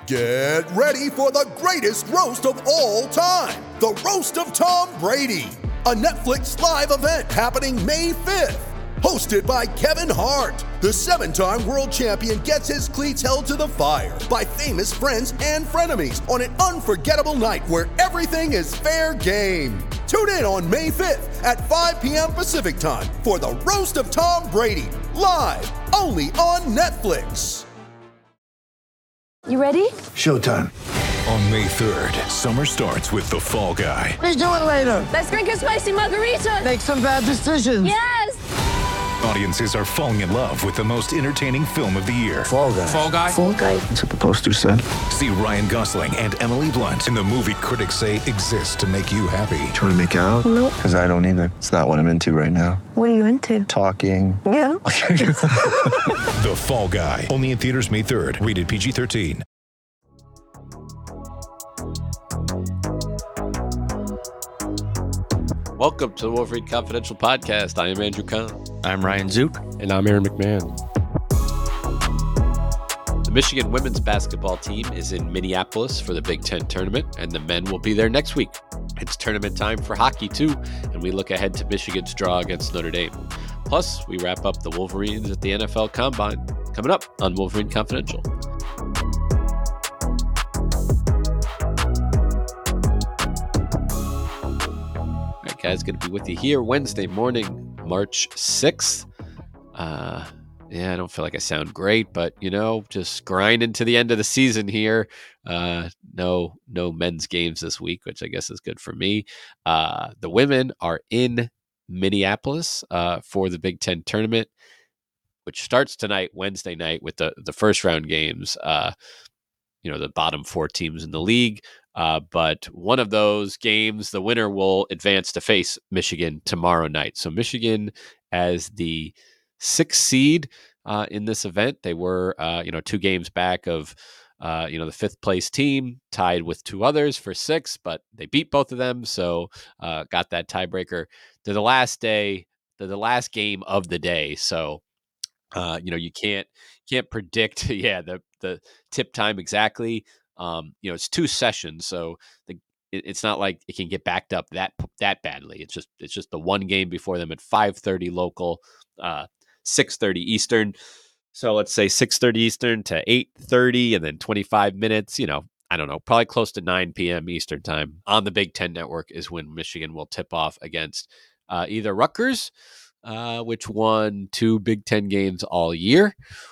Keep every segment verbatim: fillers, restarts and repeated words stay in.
Get ready for the greatest roast of all time, the Roast of Tom Brady, a Netflix live event happening May fifth. Hosted by Kevin Hart, the seven-time world champion gets his cleats held to the fire by famous friends and frenemies on an unforgettable night where everything is fair game. Tune in on May fifth at five p.m. Pacific time for the Roast of Tom Brady, live only on Netflix. You ready? Showtime. On May third, summer starts with The Fall Guy. Let's do it later. Let's drink a spicy margarita. Make some bad decisions. Yes! Audiences are falling in love with the most entertaining film of the year. Fall Guy. Fall Guy? Fall Guy. That's what the poster said. See Ryan Gosling and Emily Blunt in the movie critics say exists to make you happy. Trying to make it out? Nope. Because I don't either. It's not what I'm into right now. What are you into? Talking. Yeah. The Fall Guy. Only in theaters May third. Rated P G thirteen. Welcome to the Wolverine Confidential Podcast. I am Andrew Kahn. I'm Ryan Zook. And I'm Aaron McMahon. The Michigan women's basketball team is in Minneapolis for the Big Ten tournament, and the men will be there next week. It's tournament time for hockey, too, and we look ahead to Michigan's draw against Notre Dame. Plus, we wrap up the Wolverines at the N F L Combine, coming up on Wolverine Confidential. Guys, going to be with you here Wednesday morning, March sixth. Uh, yeah, I don't feel like I sound great, but, you know, just grinding to the end of the season here. Uh, no, no men's games this week, which I guess is good for me. Uh, the women are in Minneapolis uh, for the Big Ten tournament, which starts tonight, Wednesday night, with the, the first round games. Uh, you know, the bottom four teams in the league. Uh, but one of those games, the winner will advance to face Michigan tomorrow night. So Michigan as the sixth seed uh, in this event. They were, uh, you know, two games back of, uh, you know, the fifth place team, tied with two others for six, but they beat both of them. So uh, got that tiebreaker. They're the last day, they're the last game of the day. So, uh, you know, you can't can't predict, yeah, the the tip time exactly. Um, you know, it's two sessions, so the, it, it's not like it can get backed up that that badly. It's just it's just the one game before them at five thirty local, uh, six thirty Eastern. So let's say six thirty Eastern to eight thirty, and then twenty-five minutes. You know, I don't know, probably close to nine p.m. Eastern time on the Big Ten Network is when Michigan will tip off against uh, either Rutgers, uh, which won two Big Ten games all year,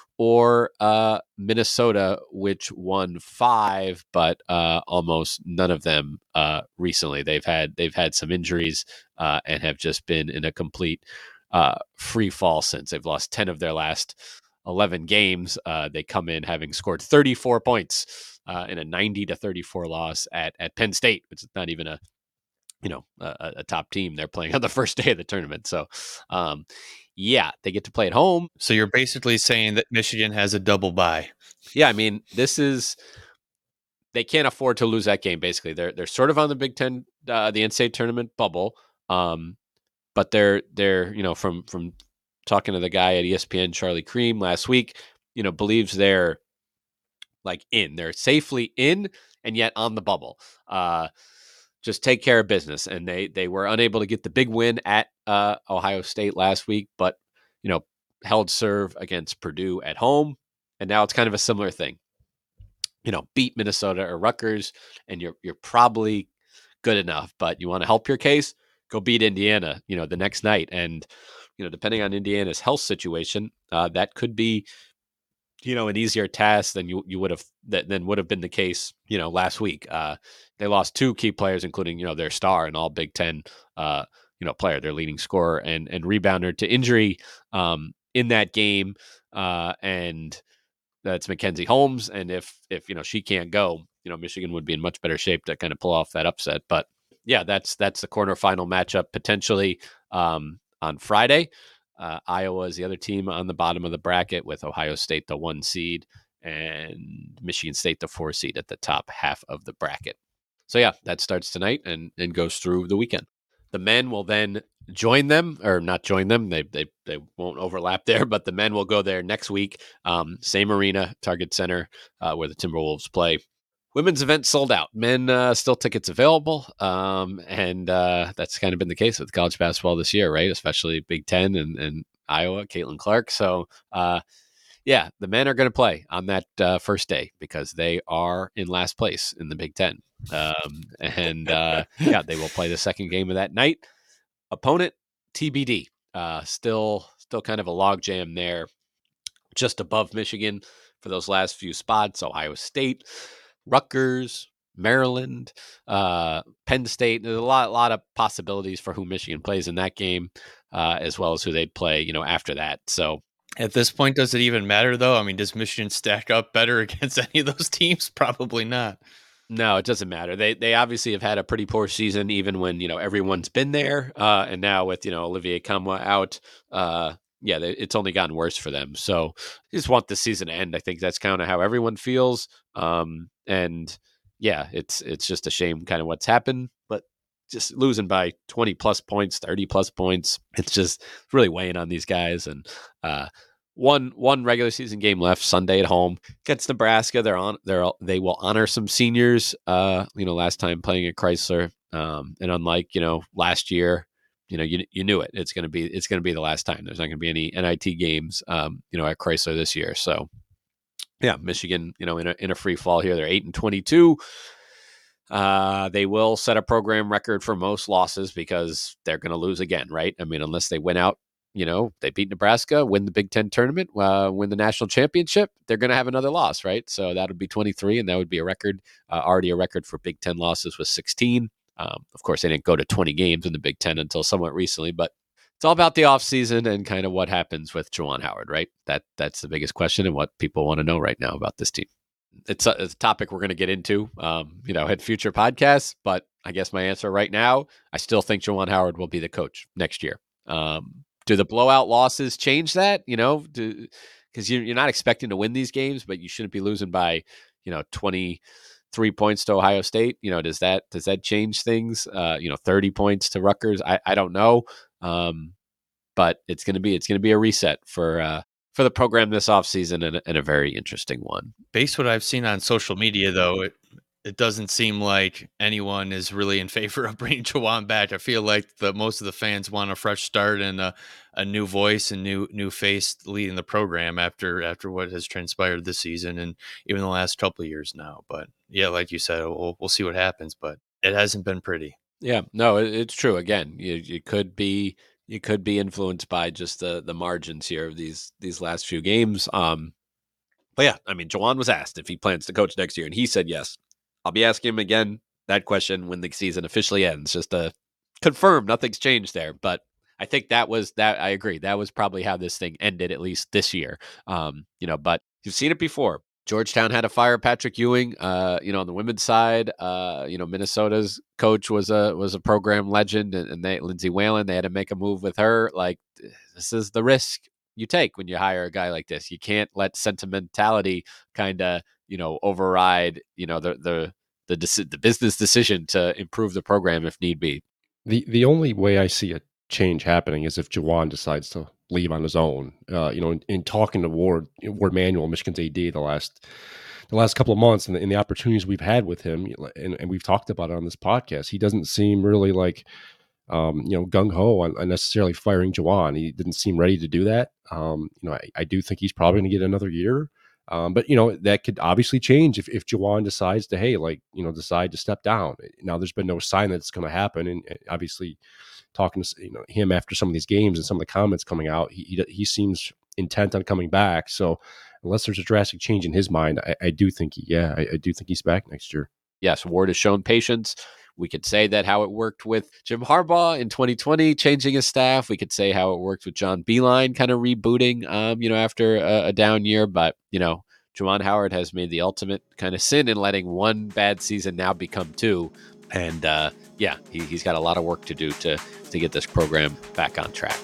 or uh, Minnesota, which won five, but uh, almost none of them uh, recently. They've had they've had some injuries uh, and have just been in a complete uh, free fall since. They've lost ten of their last eleven games. Uh, they come in having scored thirty-four points uh, in a ninety to thirty-four loss at at Penn State, which is not even a you know a, a top team. They're playing on the first day of the tournament, so. Um, Yeah, they get to play at home. So you're basically saying that Michigan has a double bye. Yeah, I mean, this is they can't afford to lose that game. Basically, they're they're sort of on the Big Ten, uh, the N C double A tournament bubble, um, but they're they're you know from from talking to the guy at E S P N, Charlie Cream, last week, you know, believes they're like in, they're safely in, and yet on the bubble. Uh, just take care of business. And they they were unable to get the big win at uh, Ohio State last week, but, you know, held serve against Purdue at home. And now it's kind of a similar thing. You know, beat Minnesota or Rutgers, and you're you're probably good enough, but you want to help your case, go beat Indiana, you know, the next night. And, you know, depending on Indiana's health situation, uh, that could be, you know, an easier task than you you would have that than would have been the case, you know, last week. Uh, they lost two key players, including, you know, their star and all Big Ten, uh, you know, player, their leading scorer and and rebounder to injury um, in that game, uh, and that's Mackenzie Holmes. And if if you know she can't go, you know, Michigan would be in much better shape to kind of pull off that upset. But yeah, that's that's the quarterfinal matchup potentially um, on Friday. Uh, Iowa is the other team on the bottom of the bracket, with Ohio State the one seed and Michigan State the four seed at the top half of the bracket. So yeah, that starts tonight and, and goes through the weekend. The men will then join them, or not join them. They they they won't overlap there, but the men will go there next week. Um, same arena, Target Center, uh, where the Timberwolves play. Women's event sold out. Men uh, still tickets available, um, and uh, that's kind of been the case with college basketball this year, right? Especially Big Ten and, and Iowa, Caitlin Clark. So, uh, yeah, the men are going to play on that uh, first day because they are in last place in the Big Ten, um, and uh, yeah, they will play the second game of that night. Opponent T B D. Uh, still, still kind of a logjam there, just above Michigan for those last few spots. Ohio State, Rutgers, Maryland, uh, Penn State. There's a lot, lot of possibilities for who Michigan plays in that game, uh, as well as who they'd play, you know, after that. So at this point, does it even matter though? I mean, does Michigan stack up better against any of those teams? Probably not. No, it doesn't matter. They they obviously have had a pretty poor season, even when, you know, everyone's been there. Uh, and now with, you know, Olivier Kamwa out, uh, yeah, they, it's only gotten worse for them. So I just want the season to end. I think that's kind of how everyone feels. Um, and yeah, it's it's just a shame kind of what's happened, but just losing by twenty plus points, thirty plus points, it's just really weighing on these guys. And uh, one one regular season game left Sunday at home against Nebraska. They're on they're they will honor some seniors. Uh, you know, last time playing at Chrysler, um, and unlike, you know, last year, you know, you you knew it. It's gonna be it's gonna be the last time. There's not gonna be any N I T games, um, you know, at Chrysler this year. So yeah, Michigan, you know, in a in a free fall here. They're eight and twenty-two. Uh, they will set a program record for most losses because they're going to lose again, right? I mean, unless they win out, you know, they beat Nebraska, win the Big Ten tournament, uh, win the national championship, they're going to have another loss, right? So that would be twenty-three, and that would be a record, uh, already a record for Big Ten losses was sixteen. Um, of course, they didn't go to twenty games in the Big Ten until somewhat recently, but it's all about the offseason and kind of what happens with Juwan Howard, right? That That's the biggest question and what people want to know right now about this team. It's a, it's a topic we're going to get into, um, you know, at future podcasts. But I guess my answer right now, I still think Juwan Howard will be the coach next year. Um, do the blowout losses change that? You know, because you, you're not expecting to win these games, but you shouldn't be losing by, you know, twenty-three points to Ohio State. You know, does that does that change things? Uh, you know, thirty points to Rutgers. I, I don't know, um, but it's gonna be it's gonna be a reset for. Uh, for the program this offseason, and, and a very interesting one. Based what I've seen on social media, though, it, it doesn't seem like anyone is really in favor of bringing Juwan back. I feel like the most of the fans want a fresh start and a, a new voice and new new face leading the program after after what has transpired this season and even the last couple of years now. But yeah, like you said, we'll, we'll see what happens, but it hasn't been pretty. Yeah, no, it, it's true. Again, you, you could be You could be influenced by just the the margins here of these these last few games. Um, but yeah, I mean, Juwan was asked if he plans to coach next year, and he said yes. I'll be asking him again that question when the season officially ends, just to confirm nothing's changed there. But I think that was that. I agree. That was probably how this thing ended, at least this year. Um, you know, but you've seen it before. Georgetown had to fire Patrick Ewing. Uh, you know, on the women's side, uh, you know, Minnesota's coach was a was a program legend, and, and they Lindsay Whalen. They had to make a move with her. Like, this is the risk you take when you hire a guy like this. You can't let sentimentality kind of, you know, override, you know, the the the deci- the business decision to improve the program if need be. The the only way I see a change happening is if Juwan decides to leave on his own. Uh, you know, in, in talking to Ward, Ward Manuel, Michigan's A D, the last the last couple of months, and the, and the opportunities we've had with him, and, and we've talked about it on this podcast, he doesn't seem really like, um, you know, gung ho on, on necessarily firing Juwan. He didn't seem ready to do that. Um, you know, I, I do think he's probably going to get another year. Um, but, you know, that could obviously change if, if Juwan decides to, hey, like, you know, decide to step down. Now, there's been no sign that it's going to happen. And obviously, talking to, you know, him after some of these games and some of the comments coming out, he he, he seems intent on coming back. So unless there's a drastic change in his mind, I, I do think, he, yeah, I, I do think he's back next year. Yes, Ward has shown patience. We could say that how it worked with Jim Harbaugh in twenty twenty, changing his staff. We could say how it worked with John Beilein, kind of rebooting, um, you know, after a, a down year. But, you know, Juwan Howard has made the ultimate kind of sin in letting one bad season now become two. And, uh, yeah, he, he's got a lot of work to do to, to get this program back on track.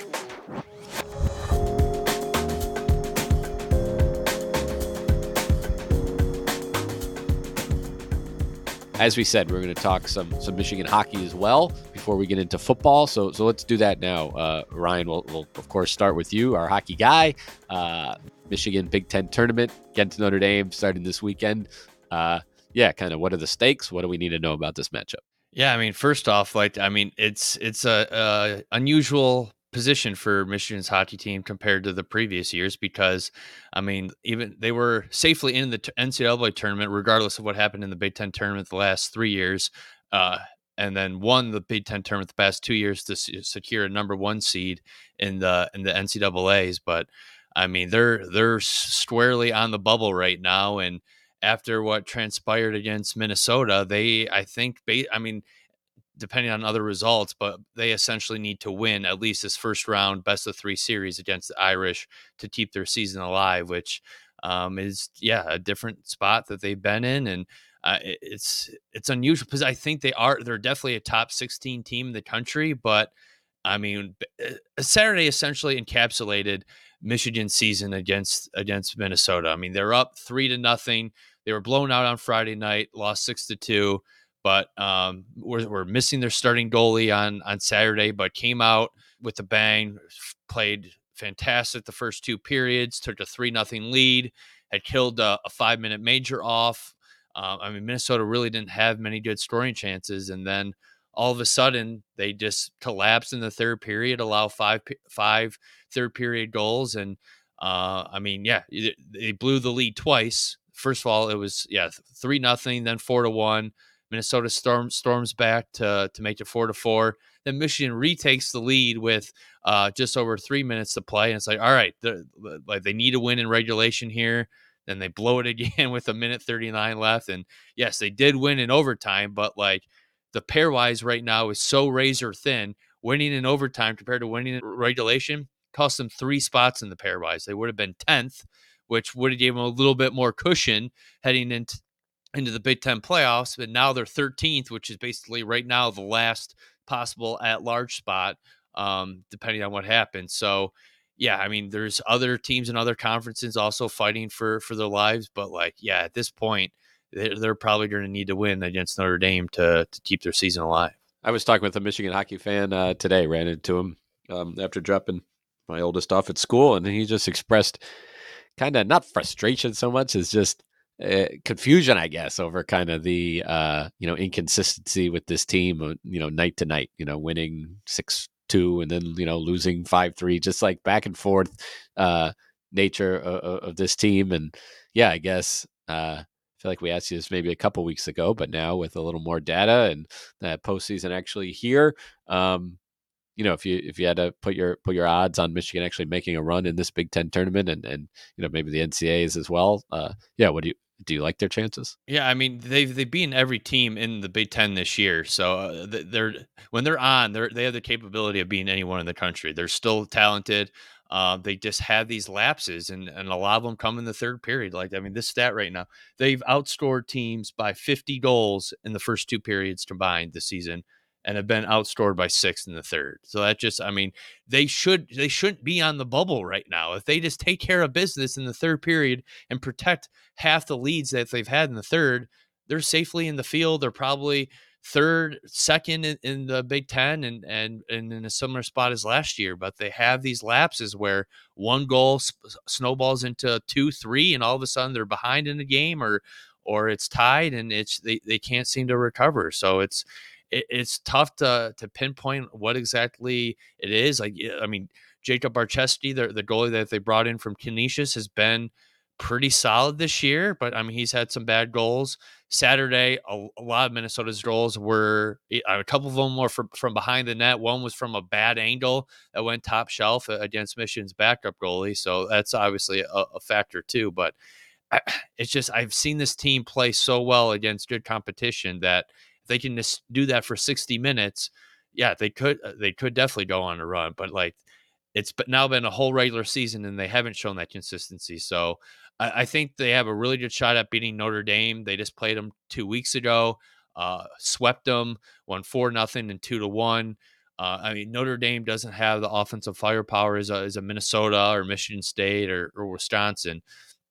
as we said, we're going to talk some some Michigan hockey as well before we get into football. So so let's do that now. Uh, Ryan, we'll, we'll of course start with you, our hockey guy. Uh, Michigan Big Ten tournament against Notre Dame starting this weekend. Uh, yeah, kind of what are the stakes? What do we need to know about this matchup? Yeah, I mean, first off, like, I mean, it's it's a, a unusual position for Michigan's hockey team compared to the previous years because, I mean, even they were safely in the t- N C double A tournament, regardless of what happened in the Big Ten tournament the last three years, uh, and then won the Big Ten tournament the past two years to s- secure a number one seed in the in the N C double A's. But I mean, they're they're squarely on the bubble right now, and after what transpired against Minnesota, they I think, ba- I mean. depending on other results, but they essentially need to win at least this first round best of three series against the Irish to keep their season alive, which um, is, yeah, a different spot that they've been in. And uh, it, it's, it's unusual because I think they are, they're definitely a top sixteen team in the country, but I mean, Saturday essentially encapsulated Michigan's season against, against Minnesota. I mean, they're up three to nothing. They were blown out on Friday night, lost six to two. But um, we're, we're missing their starting goalie on on Saturday, but came out with a bang, played fantastic the first two periods, took a three nothing lead, had killed a, a five minute major off. Um, I mean, Minnesota really didn't have many good scoring chances, and then all of a sudden they just collapsed in the third period, allow five five third period goals, and uh, I mean, yeah, they blew the lead twice. First of all, it was yeah three nothing, then four to one. Minnesota storm, storms back to to make it four to four. Then Michigan retakes the lead with uh, just over three minutes to play, and it's like, all right, like they need a win in regulation here. Then they blow it again with a minute thirty-nine left, and yes, they did win in overtime, but like the pairwise right now is so razor thin. Winning in overtime compared to winning in regulation cost them three spots in the pairwise. They would have been tenth, which would have given them a little bit more cushion heading into into the Big Ten playoffs, but now they're thirteenth, which is basically right now the last possible at-large spot, um, depending on what happens. So, yeah, I mean, there's other teams in other conferences also fighting for for their lives, but like, yeah, at this point, they're, they're probably going to need to win against Notre Dame to to keep their season alive. I was talking with a Michigan hockey fan uh, today, ran into him um, after dropping my oldest off at school, and he just expressed kind of not frustration so much as just Uh, confusion, I guess, over kind of the uh, you know inconsistency with this team. Uh, you know, night to night. You know, winning six two and then you know losing five three, just like back and forth uh, nature of, of this team. And yeah, I guess uh, I feel like we asked you this maybe a couple weeks ago, but now with a little more data and that postseason actually here. Um, you know, if you if you had to put your put your odds on Michigan actually making a run in this Big Ten tournament, and and you know maybe the N C A As as well, uh, yeah, what do you do you like their chances? Yeah, I mean they've they've beaten every team in the Big Ten this year, so uh, they're when they're on, they they have the capability of beating anyone in the country. They're still talented. Uh, they just have these lapses, and and a lot of them come in the third period. Like I mean, this stat right now, they've outscored teams by fifty goals in the first two periods combined this season, and have been outscored by six in the third. So that just, I mean, they should they shouldn't be on the bubble right now. If they just take care of business in the third period and protect half the leads that they've had in the third, they're safely in the field. They're probably third, second in, in the Big Ten, and and and in a similar spot as last year. But they have these lapses where one goal sp- snowballs into two, three, and all of a sudden they're behind in the game, or or it's tied, and it's they, they can't seem to recover. So it's it, it's tough to to pinpoint what exactly it is. Like, I mean, Jacob Barchesky, the, the goalie that they brought in from Canisius, has been pretty solid this year, but I mean, he's had some bad goals. Saturday, a, a lot of Minnesota's goals were, a couple of them were from, from behind the net. One was from a bad angle that went top shelf against Michigan's backup goalie. So that's obviously a, a factor too. But I, it's just, I've seen this team play so well against good competition that if they can just do that for sixty minutes, yeah, they could, they could definitely go on a run. But like, it's but now been a whole regular season and they haven't shown that consistency. So I, I think they have a really good shot at beating Notre Dame. They just played them two weeks ago, uh, swept them, won four nothing and two to one. Uh, I mean, Notre Dame doesn't have the offensive firepower as a, as a Minnesota or Michigan State or, or Wisconsin.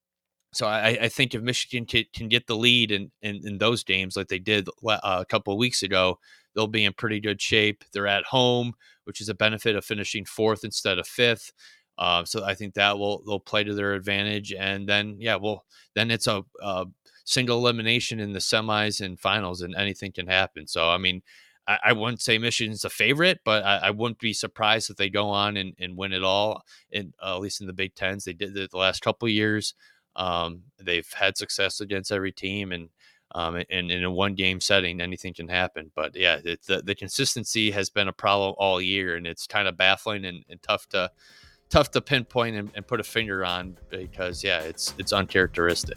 So I, I think if Michigan can, can get the lead in, in, in those games like they did uh, a couple of weeks ago, they'll be in pretty good shape. They're at home, which is a benefit of finishing fourth instead of fifth. Uh, so I think that will they'll play to their advantage. And then yeah, well then it's a, a single elimination in the semis and finals, and anything can happen. So I mean, I, I wouldn't say Michigan's a favorite, but I, I wouldn't be surprised if they go on and, and win it all. In uh, at least in the Big Tens, they did it the last couple of years. Um, they've had success against every team, and um, and, and in a one game setting, anything can happen. But yeah, it, the the consistency has been a problem all year, and it's kind of baffling and, and tough to tough to pinpoint and, and put a finger on, because yeah, it's it's uncharacteristic.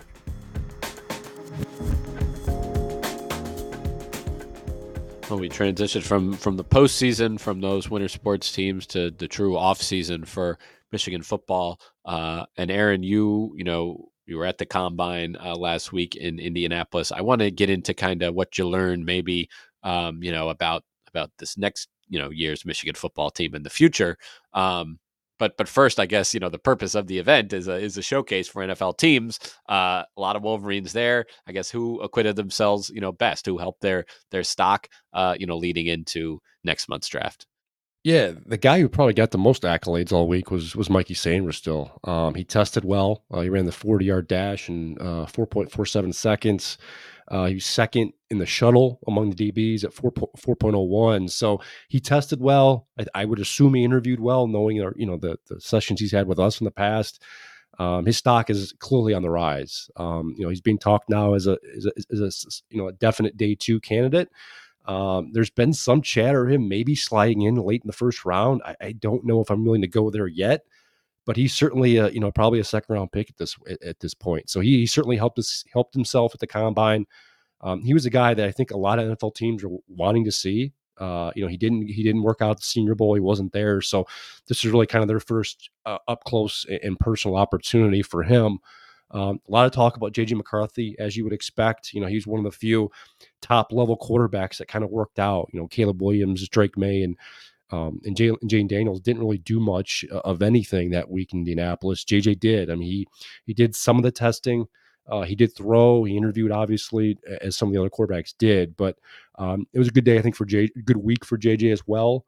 When we transition from from the postseason, from those winter sports teams, to the true off season for Michigan football, uh, and Aaron, you you know you were at the combine uh, last week in Indianapolis. I want to get into kind of what you learned, maybe um, you know about about this next you know year's Michigan football team in the future. Um, But but first, I guess, you know, the purpose of the event is a is a showcase for N F L teams. Uh, a lot of Wolverines there. I guess who acquitted themselves, you know, best, who helped their their stock, uh, you know, leading into next month's draft. Yeah, the guy who probably got the most accolades all week was was Mikey Sainristil. Um, he tested well. Uh, he ran the forty-yard dash in uh, four point four seven seconds. Uh, he was second in the shuttle among the D Bs at four point oh one. So he tested well. I, I would assume he interviewed well, knowing our, you know the the sessions he's had with us in the past. Um, his stock is clearly on the rise. Um, you know, he's being talked now as a as a, as a you know a definite day two candidate. Um, there's been some chatter of him maybe sliding in late in the first round. I, I don't know if I'm willing to go there yet, but he's certainly a, you know, probably a second round pick at this, at, at this point. So he, he certainly helped us, helped himself at the combine. Um, he was a guy that I think a lot of N F L teams are wanting to see. Uh, you know, he didn't, he didn't work out at the Senior Bowl. He wasn't there. So this is really kind of their first uh, up close and personal opportunity for him. Um, a lot of talk about J J McCarthy, as you would expect. You know, he's one of the few top level quarterbacks that kind of worked out. You know, Caleb Williams, Drake May, and um, and Jay, Jane Daniels didn't really do much of anything that week in Indianapolis. J J did. I mean, he he did some of the testing. Uh, he did throw. He interviewed, obviously, as some of the other quarterbacks did. But um, it was a good day, I think, for J. Good week for J J as well.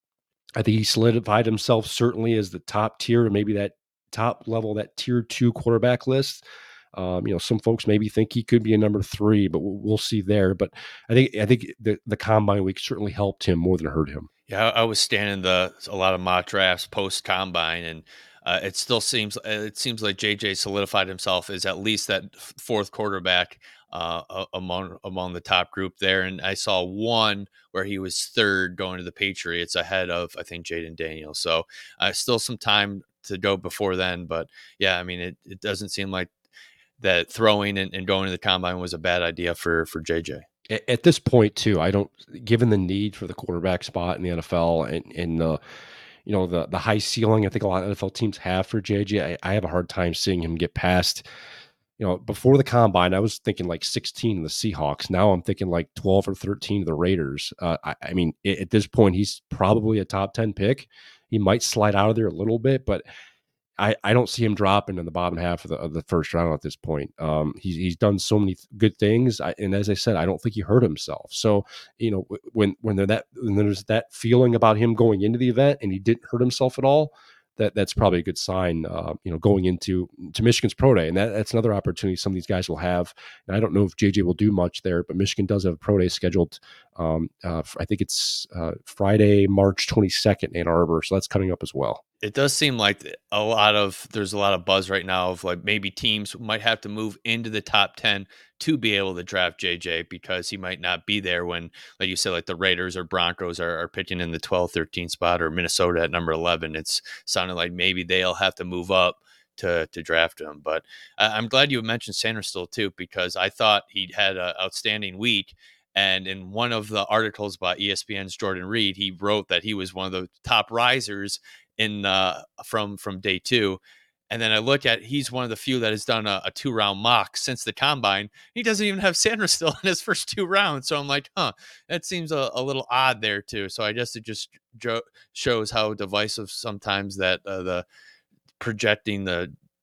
I think he solidified himself certainly as the top tier, maybe that top level, that tier two quarterback list. Um, you know, some folks maybe think he could be a number three, but we'll, we'll see there. But I think I think the, the combine week certainly helped him more than hurt him. Yeah, I was standing the a lot of mock drafts post combine, and uh, it still seems it seems like J J solidified himself as at least that fourth quarterback uh, among among the top group there. And I saw one where he was third going to the Patriots ahead of, I think, Jaden Daniels. So uh, still some time to go before then. But yeah, I mean, it, it doesn't seem like that throwing and, and going to the combine was a bad idea for, for J J. At, at this point too, I don't, given the need for the quarterback spot in the N F L and, and the, you know, the, the high ceiling I think a lot of N F L teams have for J J, I, I have a hard time seeing him get past, you know, before the combine, I was thinking like sixteen in the Seahawks. Now I'm thinking like twelve or thirteen of the Raiders. Uh, I, I mean, it, at this point, he's probably a top ten pick. He might slide out of there a little bit, but I, I don't see him dropping in the bottom half of the, of the first round at this point. Um, he's he's done so many good things, I, and as I said, I don't think he hurt himself. So you know, when when there that when there's that feeling about him going into the event, and he didn't hurt himself at all, that that's probably a good sign. Uh, you know, going into to Michigan's pro day, and that, that's another opportunity some of these guys will have. And I don't know if J J will do much there, but Michigan does have a pro day scheduled. Um, uh, I think it's uh, Friday, March twenty-second in Ann Arbor, so that's coming up as well. It does seem like a lot of there's a lot of buzz right now of like maybe teams might have to move into the top ten to be able to draft J J, because he might not be there when, like you said, like the Raiders or Broncos are, are picking in the twelve, thirteen spot, or Minnesota at number eleven. It's sounding like maybe they'll have to move up to to draft him. But uh, I'm glad you mentioned Sanderson too, because I thought he had an outstanding week. And in one of the articles by E S P N's Jordan Reed, he wrote that he was one of the top risers in uh, from from day two. And then I look at, he's one of the few that has done a, a two round mock since the combine. He doesn't even have Sanders still in his first two rounds. So I'm like, huh, that seems a, a little odd there too. So I guess it just jo- shows how divisive sometimes that uh, the projecting the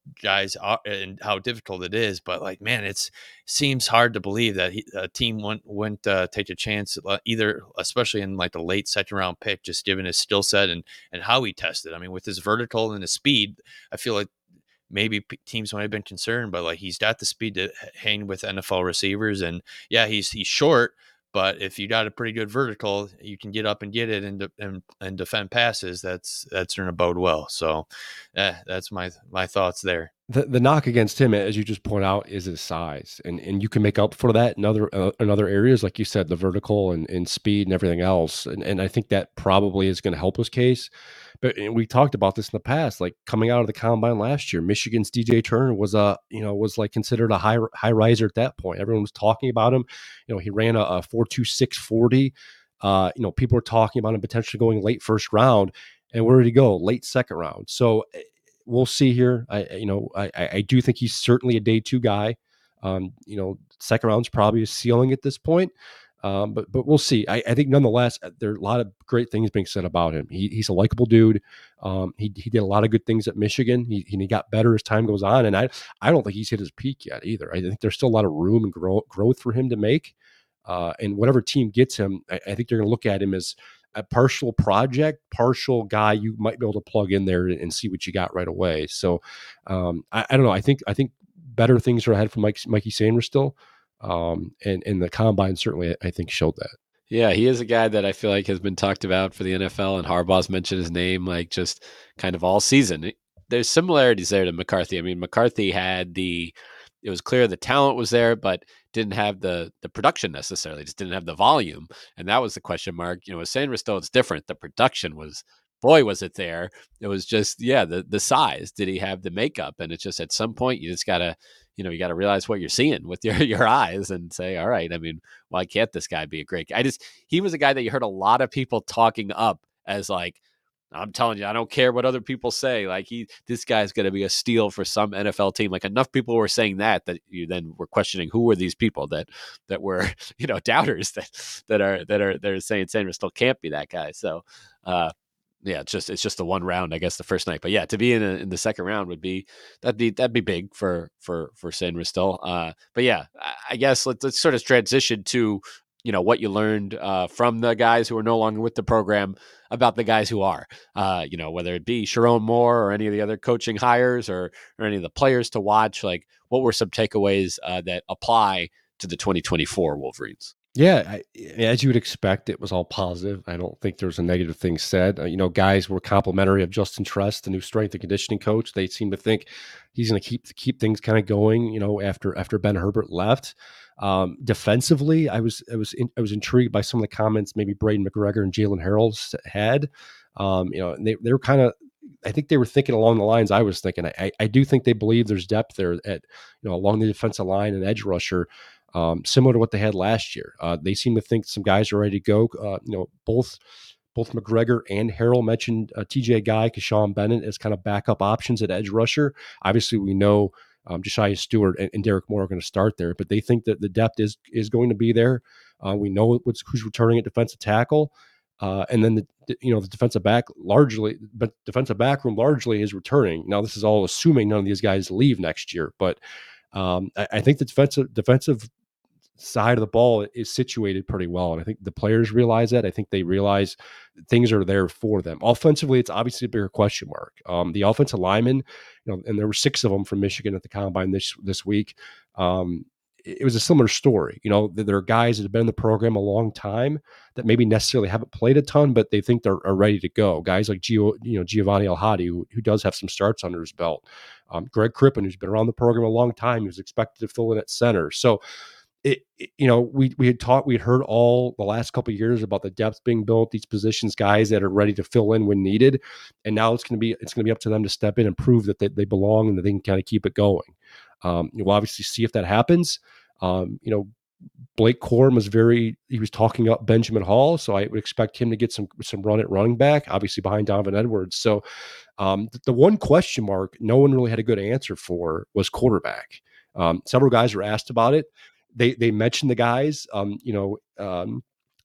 guys are and how difficult it is. But like, man, it's seems hard to believe that he, a team wouldn't, wouldn't uh, take a chance uh, either, especially in like the late second round pick, just given his skill set and, and how he tested. I mean, with his vertical and his speed, I feel like maybe p- teams might have been concerned, but like he's got the speed to h- hang with N F L receivers. And yeah, he's, he's short, but if you got a pretty good vertical, you can get up and get it and de- and, and defend passes. That's that's going to bode well. So, eh, that's my my thoughts there. The the knock against him, as you just point out, is his size, and and you can make up for that in other uh, in other areas, like you said, the vertical and, and speed and everything else. And and I think that probably is going to help his case. But and we talked about this in the past, like coming out of the combine last year, Michigan's D J Turner was a you know was like considered a high high riser at that point. Everyone was talking about him. You know, he ran a, a four two six forty. Uh, you know, people were talking about him potentially going late first round. And where did he go? Late second round. So we'll see here. I, you know, I, I do think he's certainly a day two guy. Um, you know, second round's probably a ceiling at this point. Um, but but we'll see. I, I think nonetheless, there are a lot of great things being said about him. He, he's a likable dude. Um, he he did a lot of good things at Michigan. He he got better as time goes on, and I I don't think he's hit his peak yet either. I think there's still a lot of room and grow, growth for him to make. Uh, and whatever team gets him, I, I think they're going to look at him as a partial project, partial guy you might be able to plug in there and see what you got right away. So um, I, I don't know. I think I think better things are ahead for Mike, Mikey Sanders still. Um, and, and the combine certainly, I think, showed that. Yeah, he is a guy that I feel like has been talked about for the N F L, and Harbaugh's mentioned his name like just kind of all season. There's similarities there to McCarthy. I mean, McCarthy had the, it was clear the talent was there, but didn't have the the production necessarily, just didn't have the volume. And that was the question mark. You know, with Sanders, though, it's different. The production was, boy, was it there. It was just, yeah, the the size. Did he have the makeup? And it's just at some point, you just got to, you know, you got to realize what you're seeing with your, your eyes and say, all right, I mean, why can't this guy be a great guy? I just, he was a guy that you heard a lot of people talking up as like, I'm telling you, I don't care what other people say. Like he, this guy's going to be a steal for some N F L team. Like enough people were saying that, that you then were questioning who were these people that, that were, you know, doubters that, that are, that are, they're saying Sanders still can't be that guy. So, uh, yeah, it's just it's just the one round, I guess, the first night. But yeah, to be in a, in the second round would be that'd be that'd be big for for for Sanders still. Uh, but yeah, I, I guess let's let's sort of transition to, you know, what you learned uh, from the guys who are no longer with the program about the guys who are, uh, you know, whether it be Sharon Moore or any of the other coaching hires or or any of the players to watch. Like, what were some takeaways uh, that apply to the twenty twenty-four Wolverines? Yeah, I, as you would expect, it was all positive. I don't think there was a negative thing said. Uh, you know, guys were complimentary of Justin Tress, the new strength and conditioning coach. They seem to think he's going to keep keep things kind of going. You know, after after Ben Herbert left. Um, defensively, I was I was in, I was intrigued by some of the comments maybe Braden McGregor and Jalen Harold had. Um, you know, they they were kind of. I think they were thinking along the lines I was thinking. I, I do think they believe there's depth there at you know along the defensive line and edge rusher. Um, similar to what they had last year. Uh, they seem to think some guys are ready to go. Uh, you know, both both McGregor and Harrell mentioned uh, T J Guy, Kashawn Bennett as kind of backup options at edge rusher. Obviously, we know um, Josiah Stewart and, and Derek Moore are going to start there, but they think that the depth is is going to be there. Uh, we know what's, who's returning at defensive tackle. Uh, and then the you know the defensive back largely, but defensive back room largely is returning. Now this is all assuming none of these guys leave next year, but um, I, I think the defensive defensive side of the ball is situated pretty well, and I think the players realize that. I think they realize things are there for them. Offensively, it's obviously a bigger question mark. Um, the offensive linemen, you know, and there were six of them from Michigan at the combine this this week. Um, it was a similar story. You know, there are guys that have been in the program a long time that maybe necessarily haven't played a ton, but they think they're are ready to go. Guys like Gio, you know, Giovanni El-Hadi, who, who does have some starts under his belt. Um, Greg Crippen, who's been around the program a long time, who's expected to fill in at center. So, it, it you know, we we had taught, we had heard all the last couple of years about the depth being built, these positions, guys that are ready to fill in when needed, and now it's going to be it's going to be up to them to step in and prove that they, they belong and that they can kind of keep it going. Um, we'll obviously see if that happens. Um, you know, Blake Corum was very, he was talking up Benjamin Hall. So I would expect him to get some, some run at running back, obviously behind Donovan Edwards. So um, the, the one question mark no one really had a good answer for was quarterback. Um, several guys were asked about it. They, they mentioned the guys, um, you know, um,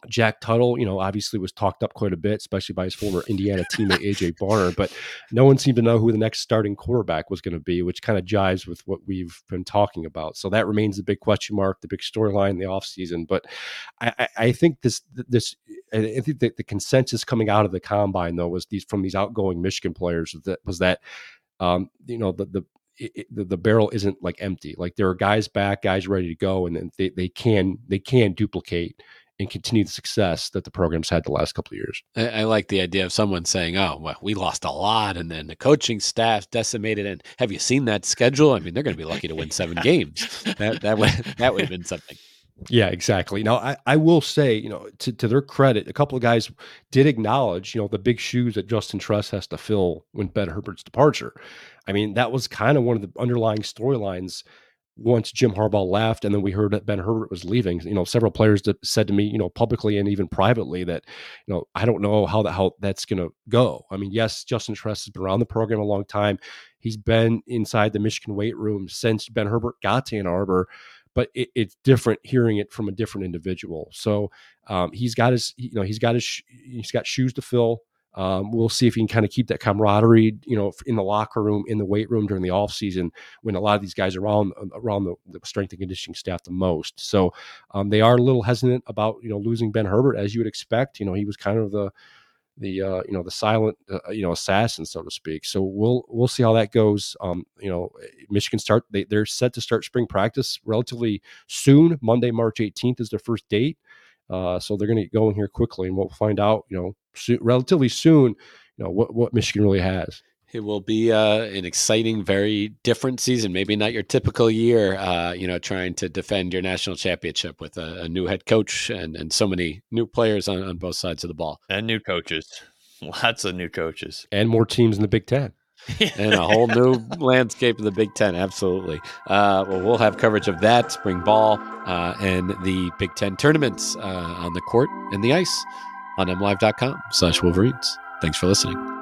Jack Tuttle, you know, obviously was talked up quite a bit, especially by his former Indiana teammate A J Barner, but no one seemed to know who the next starting quarterback was going to be, which kind of jives with what we've been talking about. So that remains the big question mark, the big storyline in the offseason. But I, I, I think this, this, I think that the consensus coming out of the combine, though, was these from these outgoing Michigan players that was that, um, you know, the, the, It, the, the barrel isn't like empty. Like there are guys back, guys ready to go, and then they, they can they can duplicate and continue the success that the program's had the last couple of years. I, I like the idea of someone saying, "Oh, well, we lost a lot, and then the coaching staff decimated." And have you seen that schedule? I mean, they're going to be lucky to win seven games. That that would that would have been something. Yeah, exactly. Now, I, I will say, you know, to, to their credit, a couple of guys did acknowledge, you know, the big shoes that Justin Truss has to fill when Ben Herbert's departure. I mean, that was kind of one of the underlying storylines once Jim Harbaugh left, and then we heard that Ben Herbert was leaving. You know, several players that said to me, you know, publicly and even privately that, you know, I don't know how that how that's going to go. I mean, yes, Justin Truss has been around the program a long time. He's been inside the Michigan weight room since Ben Herbert got to Ann Arbor. But it, it's different hearing it from a different individual. So um, he's got his, you know, he's got his, he's got shoes to fill. Um, we'll see if he can kind of keep that camaraderie, you know, in the locker room, in the weight room during the off season when a lot of these guys are around around the, the strength and conditioning staff the most. So um, they are a little hesitant about, you know, losing Ben Herbert, as you would expect. You know, he was kind of the the uh, you know the silent uh, you know assassin, so to speak. So we'll we'll see how that goes. Um, you know, Michigan start they they're set to start spring practice relatively soon. Monday, March eighteenth is their first date. Uh, so they're going to get going here quickly, and we'll find out, you know, so, relatively soon, you know, what what Michigan really has. It will be uh, an exciting, very different season. Maybe not your typical year, uh, you know, trying to defend your national championship with a, a new head coach and, and so many new players on, on both sides of the ball. And new coaches. Lots of new coaches. And more teams in the Big Ten. And a whole new landscape of the Big Ten. Absolutely. Uh, well, we'll have coverage of that, spring ball, uh, and the Big Ten tournaments uh, on the court and the ice on m live dot com slash Wolverines. Thanks for listening.